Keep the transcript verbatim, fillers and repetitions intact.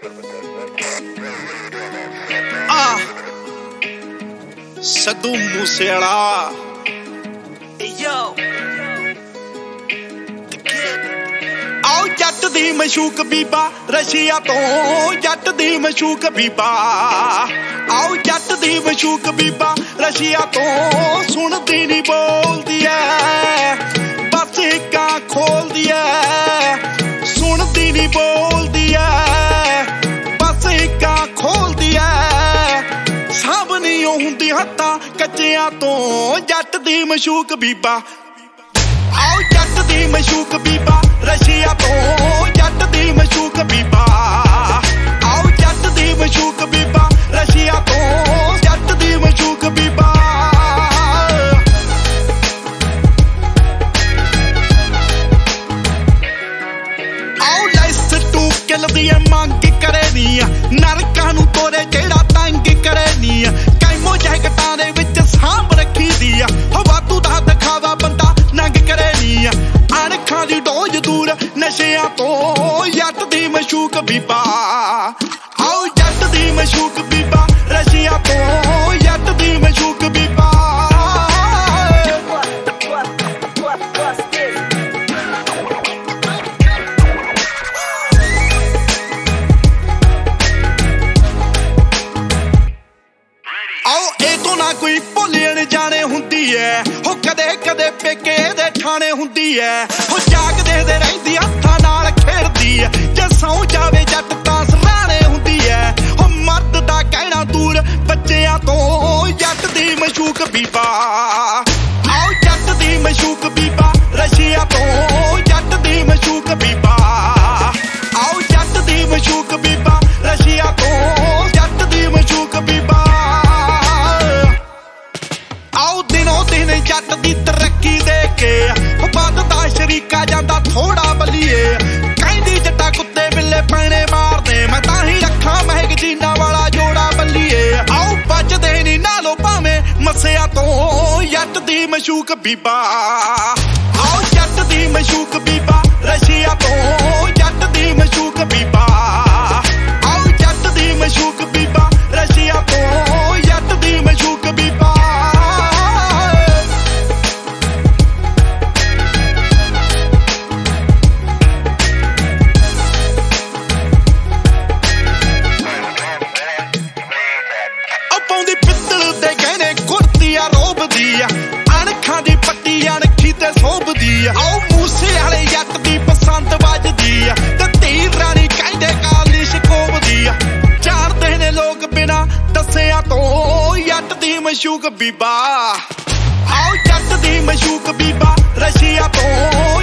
ਆ ਸਿੱਧੂ ਮੂਸੇਵਾਲਾ ਆਓ ਜੱਟ ਦੀ ਮਸ਼ੂਕ ਬੀਬਾ ਰਸ਼ੀਆ ਤੋਂ ਜੱਟ ਦੀ ਮਸ਼ੂਕ ਬੀਬਾ ਆਓ ਜੱਟ ਦੀ ਮਸ਼ੂਕ ਬੀਬਾ ਰਸ਼ੀਆ ਤੋਂ ਸੁਣਦੀ ਨੀ ਬੋਲਦੀ ਐ ਬਸ ਇੱਕਾਂ ਖੋਲਦੀ ਐ ਸੁਣਦੀ ਨੀ ਬੋਲਦੀ ਐ ਬਸ ਇੱਕਾਂ ਖੋਲਦੀ ਐ ਸਭ ਨੀ ਹੁੰਦੀ ਹੱਥਾਂ ਕੱਚਿਆਂ ਤੋਂ ਜੱਟ ਦੀ ਮਸ਼ੂਕ ਬੀਬਾ ਆਓ ਜੱਟ ਦੀ ਮਸ਼ੂਕ ਬੀਬਾ ਰਸ਼ੀਆ ਤੋਂ ਜੱਟ ਦੀ ਮਸ਼ੂਕ ਬੀਬਾ ਆਓ ਜੱਟ ਦੀ ਮਸ਼ੂਕ ਬੀਬਾ ਰਸ਼ੀਆ ਤੋਂ ਜੱਟ ਦੀ ਮਸ਼ੂਕ ਬੀਬਾ ਆਓ ਲੈਸ ਟੂ ਕਿਲ ਦੀ ਮੰਗ ਕਰੇ ਨੀ ਨਰਕਾਂ ਨੂੰ ਤੋਰੇ ਜਿਹੜਾ ਤੰਗ ਕਰੇ ਨੀ ਕਾਇਮੋ ਜੈਕਟਾਂ ਦੇ ਵਿੱਚ ਸਾਂਭ ਰੱਖੀ ਦੀ ਆ ਵਾਧੂ ਦਾ ਦਿਖਾਵਾ ਬੰਦਾ ਨੰਗ ਕਰੇ ਨੀ ਅਣਖਾਂ ਦੀ ਡੋਜ ਦੂਰ ਨਸ਼ਿਆਂ ਤੋਂ ਜੱਟ ਦੀ ਮਸ਼ੂਕ ਬੀਬਾ ਆਓ ਜੱਟ ਦੀ ਮਸ਼ੂਕ ਬੀਬਾ ਰਸ਼ੀਆ ਤੋਂ ਜੱਟ ਦੀ ਮਸ਼ੂਕ ਬੀਬਾ ਆਓ ਇਹ ਤੋਂ ਨਾ ਕੋਈ ਭੁੱਲਣ ਜਾਣੇ ਹੁੰਦੀ ਐ ਉਹ ਕਦੇ ਕਦੇ ਪੇਕੇ ਦੇ ਠਾਣੇ ਹੁੰਦੀ ਐ ਉਹ ਜਾਗਦੇ ਦੇ ਰਹਿੰਦੀ ਹੱਥਾਂ ਨਾਲ ਖੇਡਦੀ ਐ ਜੇ ਸੌਂ ਜਾਵੇ ਜੱਟ ਤਾਂ ਸਰਾਣੇ ਹੁੰਦੀ ਐ ਉਹ ਮਰਦ ਦਾ ਕਹਿਣਾ ਦੂਰ ਬੱਚਿਆਂ ਤੋਂ ਜੱਟ ਦੀ ਮਸ਼ੂਕ ਬੀਬਾ ਆਓ ਜੱਟ ਦੀ ਮਸ਼ੂਕ ਬੀਬਾ ਰਸ਼ੀਆ ਤੋਂ ਜੱਟ ਦੀ ਮਸ਼ੂਕ ਬੀਬਾ ਆਓ ਜੱਟ ਦੀ ਮਸ਼ੂਕ ਬੀਬਾ ਰਸ਼ੀਆ ਤੋਂ ਜੱਟ ਦੀ ਮਸ਼ੂਕ ਬੀਬਾ ਆਓ ਦਿਨੋਂ ਦਿਨ ਜੱਟ ਦੀ ਤਰੱਕੀ ਦੇ ਕੇ ਵੱਧਦਾ ਸ਼ਰੀਕਾ ਜਾਂਦਾ ਥੋੜਾ ਬੱਲੀਏ ਕਹਿੰਦੀ ਜੱਟਾ ਕੁੱਤੇ ਬਿੱਲੇ ਪੈਣੇ ਮਾਰਦੇ ਮੈਂ ਤਾਂ ਹੀ ਰੱਖਾਂ ਮੈਗਜ਼ੀਨਾਂ ਵਾਲਾ ਜੋੜਾ ਬੱਲੀਏ ਆਓ ਬਚਦੇ ਨੀ ਨਾਲੋਂ ਭਾਵੇਂ ਮੱਸਿਆ ਤੋਂ ਜੱਟ ਦੀ ਮਸ਼ੂਕ ਬੀਬਾ ਆਓ ਜੱਟ ਦੀ ਮਸ਼ੂਕ ਬੀਬਾ ਰਸ਼ੀਆ ਤੋਂ ਜੱਟ ਦੀ ਮਸ਼ੂਕ ਬੀਬਾ ਆਓ ਜੱਟ ਦੀ ਮਸ਼ੂਕ ਬੀਬਾ ਰਸ਼ੀਆ ਤੋਂ ਜੱਟ ਦੀ ਮਸ਼ੂਕ ਬੀਬਾ ਪਾਉਂਦੀ ਪਿੱਤਲ ਦੇ ਗਹਿਣੇ ਕੁਰਤੀਆਂ ਰੋਬਦੀ ਆ ਅਣਖਾਂ ਦੀ ਪੱਟੀ ਅਣਖੀ ਤੇ ਸੋਭਦੀ ਆ ਆਓ ਮੂਸੇ ਵਾਲੇ ਜੱਟ ਦੀ ਪਸੰਦ ਵੱਜਦੀ ਆ ਤੇ ਧੀ ਰਾਣੀ ਕਹਿੰਦੇ ਕਾਲੀ ਸ਼ਕੋਬਦੀ ਆ ਜਾਣਦੇ ਨੇ ਲੋਕ ਬਿਨਾ ਦੱਸਿਆਂ ਤੋਂ ਜੱਟ ਦੀ ਮਸ਼ੂਕ ਬੀਬਾ ਆਓ ਜੱਟ ਦੀ ਮਸ਼ੂਕ ਬੀਬਾ ਰਸ਼ੀਆ ਤੋਂ